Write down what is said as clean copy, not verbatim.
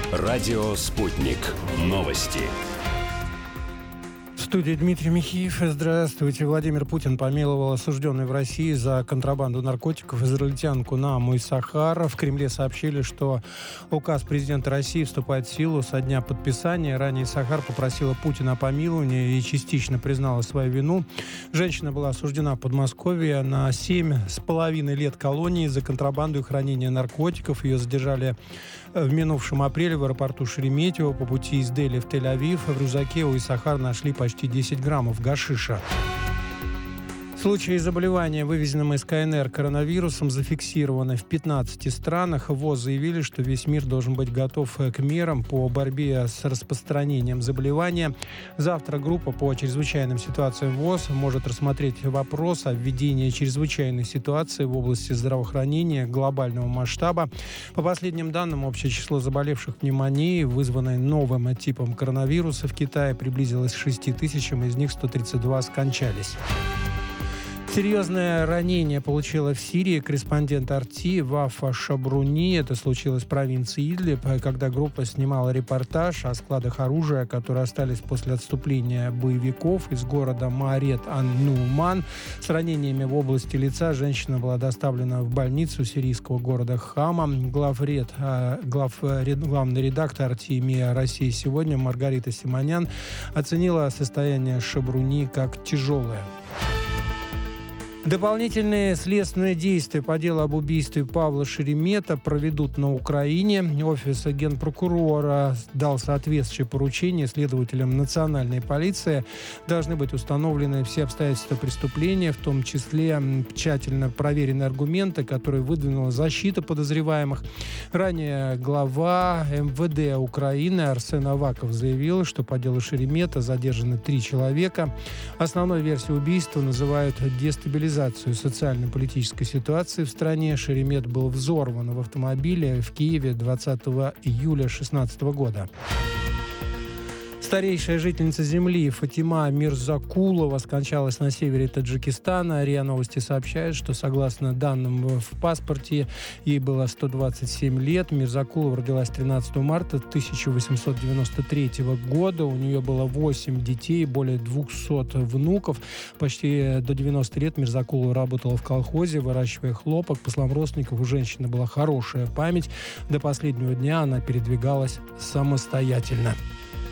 Радио «Спутник». Новости. В студии Дмитрий Михеев. Здравствуйте. Владимир Путин помиловал осужденную в России за контрабанду наркотиков израильтянку Нааму Исахар. В Кремле сообщили, что указ президента России вступает в силу со дня подписания. Ранее Исахар попросила Путина о помиловании и частично признала свою вину. Женщина была осуждена в Подмосковье на 7,5 лет колонии за контрабанду и хранение наркотиков. Ее задержали в минувшем апреле в аэропорту Шереметьево по пути из Дели в Тель-Авив. В рюкзаке у Исахар нашли почти 10 граммов гашиша. Случаи заболевания, вывезенным из КНР коронавирусом, зафиксированы в 15 странах. ВОЗ заявили, что весь мир должен быть готов к мерам по борьбе с распространением заболевания. Завтра группа по чрезвычайным ситуациям ВОЗ может рассмотреть вопрос о введении чрезвычайной ситуации в области здравоохранения глобального масштаба. По последним данным, общее число заболевших пневмонией, вызванной новым типом коронавируса в Китае, приблизилось к 6 тысячам, из них 132 скончались. Серьезное ранение получила в Сирии корреспондент RT Вафа Шабруни. Это случилось в провинции Идлиб, когда группа снимала репортаж о складах оружия, которые остались после отступления боевиков из города Маарет-ан-Нуман. С ранениями в области лица женщина была доставлена в больницу сирийского города Хама. Главный редактор RT МИА России сегодня Маргарита Симонян оценила состояние Шабруни как тяжелое. Дополнительные следственные действия по делу об убийстве Павла Шеремета проведут на Украине. Офис генпрокурора дал соответствующее поручение следователям национальной полиции. Должны быть установлены все обстоятельства преступления, в том числе тщательно проверенные аргументы, которые выдвинула защита подозреваемых. Ранее глава МВД Украины Арсен Аваков заявил, что по делу Шеремета задержаны 3 человека. Основной версией убийства называют дестабилизацию социально-политической ситуации в стране. Шеремет был взорван в автомобиле в Киеве 20 июля 2016 года. Старейшая жительница земли Фатима Мирзакулова скончалась на севере Таджикистана. РИА Новости сообщает, что согласно данным в паспорте, ей было 127 лет. Мирзакулова родилась 13 марта 1893 года. У нее было 8 детей, более 200 внуков. Почти до 90 лет Мирзакулова работала в колхозе, выращивая хлопок. По словам родственников, у женщины была хорошая память. До последнего дня она передвигалась самостоятельно.